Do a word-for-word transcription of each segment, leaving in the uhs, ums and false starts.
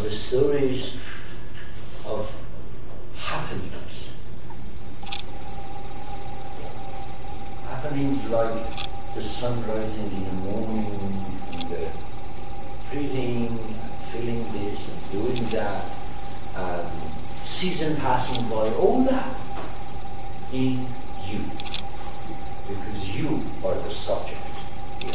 the stories of happenings. Happenings like the sun rising in the morning, and the breathing, and feeling this, and doing that, and season passing by, all that in you. Because you are the subject here.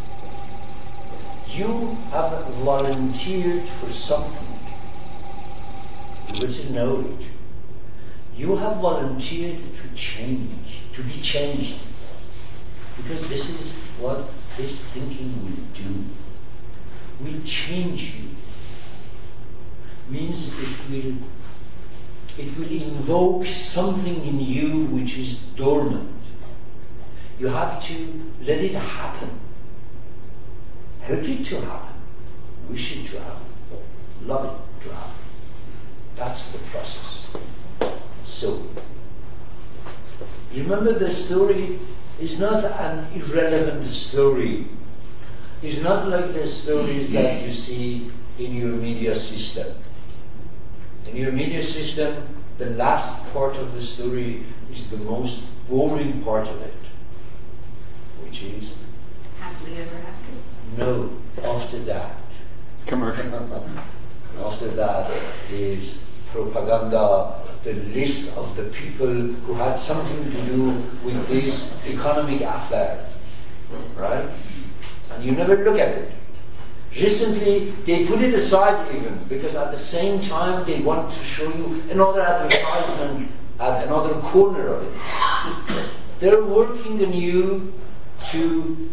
You have volunteered for something. You wouldn't know it. You have volunteered to change, to be changed. Because this is what this thinking will do. Will change you. Means it will, it will invoke something in you which is dormant. You have to let it happen. Help it to happen. Wish it to happen. Love it to happen. That's the process. So, remember, the story is not an irrelevant story. It's not like the stories that you see in your media system. In your media system, the last part of the story is the most boring part of it. Which is? Happily ever after? No, after that. Commercial. After that is propaganda, the list of the people who had something to do with this economic affair. Right? And you never look at it. Recently, they put it aside even, because at the same time they want to show you another advertisement at another corner of it. They're working on you to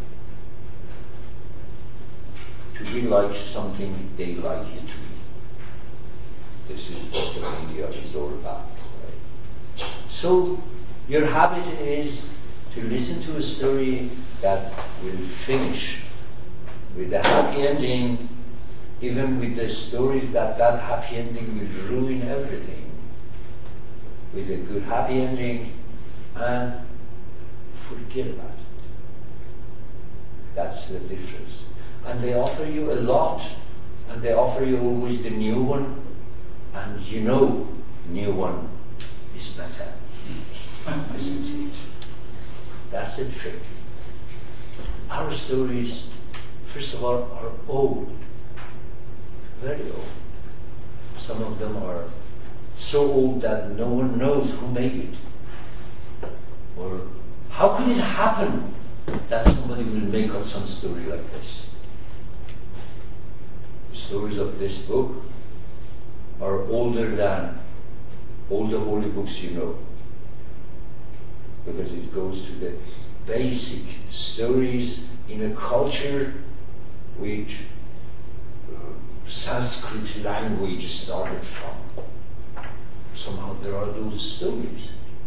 to be like something they like you to be. This is what the media is all about. Right? So your habit is to listen to a story that will finish with a happy ending, even with the stories that that happy ending will ruin everything. With a good happy ending, and forget about it. That's the difference. And they offer you a lot, and they offer you always the new one, and you know new one is better, isn't it? That's the trick. Our stories, first of all, are old, very old. Some of them are so old that no one knows who made it. Or how could it happen that somebody will make up some story like this? The stories of this book are older than all the holy books you know, because it goes to the basic stories in a culture which Sanskrit language started from. Somehow there are those stories.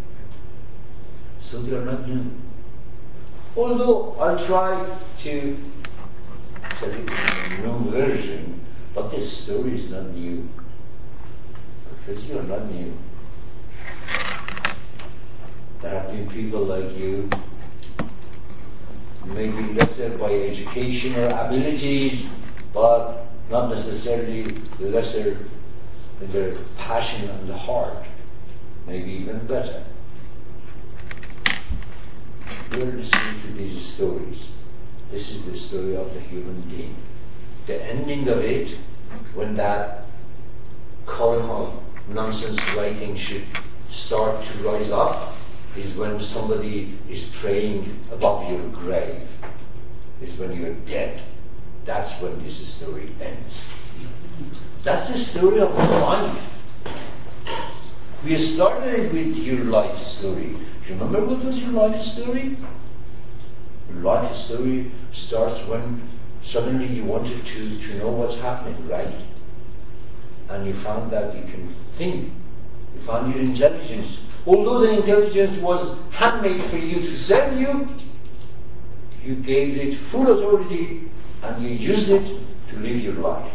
So they are not new. Although I'll try to tell it in a new version, but the story is not new. Because you are not new. There have been people like you, maybe lesser by education or abilities, but not necessarily lesser in their passion and the heart, maybe even better. We're listening to these stories. This is the story of the human being. The ending of it, when that column of nonsense writing should start to rise up, is when somebody is praying above your grave, is when you're dead. That's when this story ends. That's the story of life. We started with your life story. Remember what was your life story? Your life story starts when suddenly you wanted to, to know what's happening, right? And you found that you can think. You found your intelligence. Although the intelligence was handmade for you to serve you, you gave it full authority and you used it to live your life.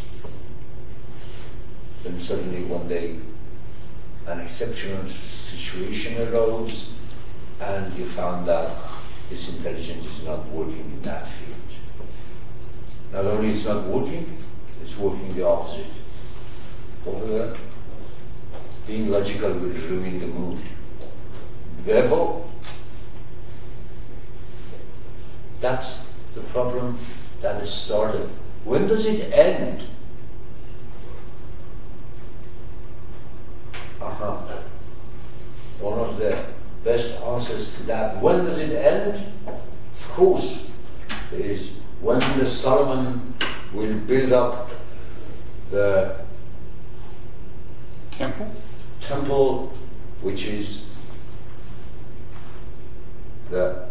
Then suddenly one day an exceptional situation arose and you found that this intelligence is not working in that field. Not only it's not working, It's working the opposite. Over there, being logical will ruin the mood. Therefore, that's the problem that is started. When does it end? Uh-huh. One of the best answers to that, when does it end? Of course, is when the Solomon will build up the temple, temple, which is the,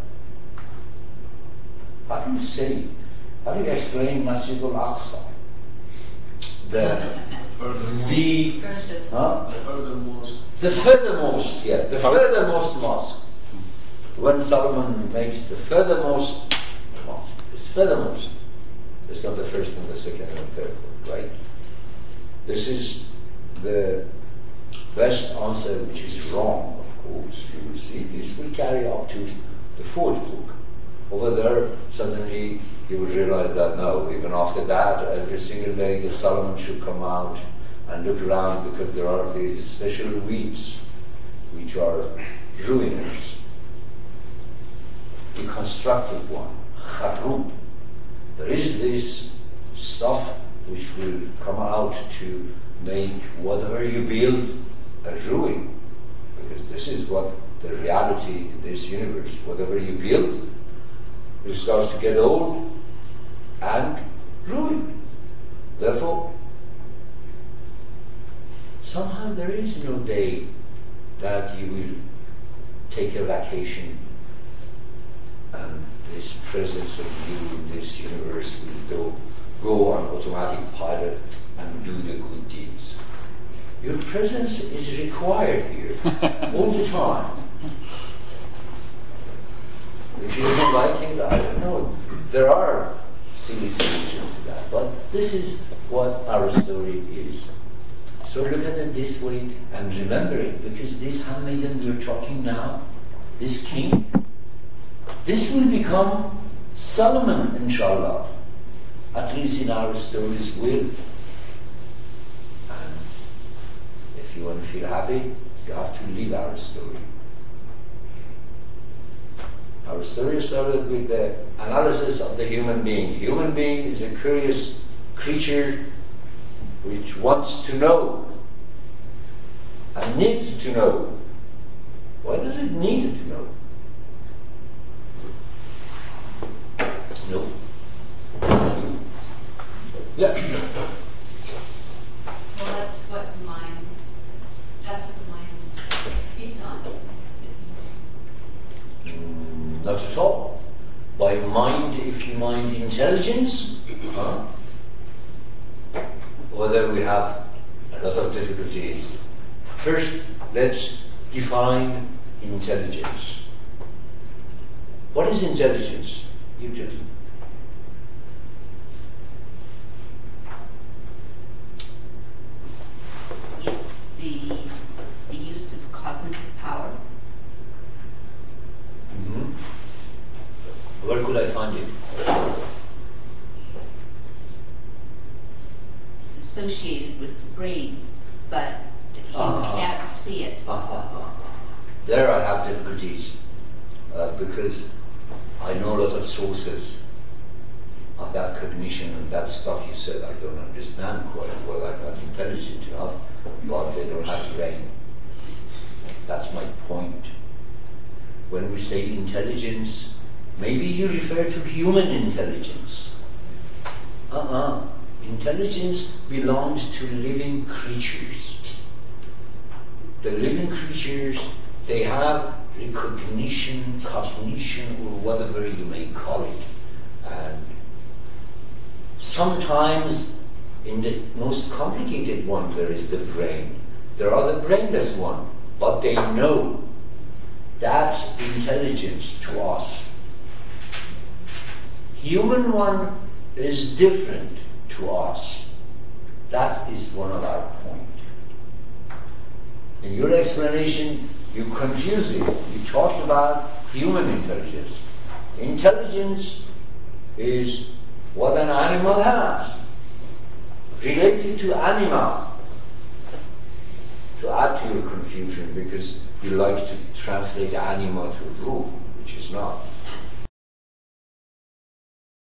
how do you say, how do you explain Masjid al-Aqsa? The, the, huh? the furthermost, the furthermost, yeah, the furthermost mosque. When Solomon makes the furthermost mosque, it's furthermost. It's not the first and the second and the third, right? This is the best answer, which is wrong, of course. You will see this will carry up to the fourth book. Over there, suddenly you will realize that no, even after that, every single day the Solomon should come out and look around, because there are these special weeds which are ruiners. The constructive one, kharub. There is this stuff which will come out to make whatever you build a ruin. Because this is what the reality in this universe. Whatever you build, it starts to get old and ruined. Therefore, somehow there is no day that you will take a vacation and this presence of you in this universe will do, go on automatic pilot and do the good deeds. Your presence is required here all the time. If you don't like it, I don't know. There are silly solutions to that, but this is what our story is. So look at it this way and remember it, because this handmaiden you're talking now, this king, this will become Solomon, inshallah. At least in our stories will. And if you want to feel happy, you have to live our story. Our story started with the analysis of the human being. Human being is a curious creature which wants to know and needs to know. Why does it need to know? No. Yeah. Well, that's what the mind, that's what the mind feeds on, isn't Mm, not at all. By mind, if you mind intelligence, huh? Whether we have a lot of difficulties. First, let's define intelligence. What is intelligence? You just. It's the, the use of cognitive power. Mm-hmm. Where could I find it? It's associated with the brain, but you Ah. can't see it. Ah, ah, ah, ah. There I have difficulties uh, because I know a lot of sources of that cognition and that stuff you said I don't understand quite well. I'm not intelligent enough, but they don't have brain. That's my point. When we say intelligence, maybe you refer to human intelligence. Uh-uh. Intelligence belongs to living creatures. The living creatures, they have recognition, cognition, or whatever you may call it. And sometimes in the most complicated one there is the brain. There are the brainless one, but they know. That's intelligence to us. Human one is different to us. That is one of our points. In your explanation, you confuse it. You talked about human intelligence. Intelligence is what an animal has. related to anima, to add to your confusion, because you like to translate anima to ruh, which is not.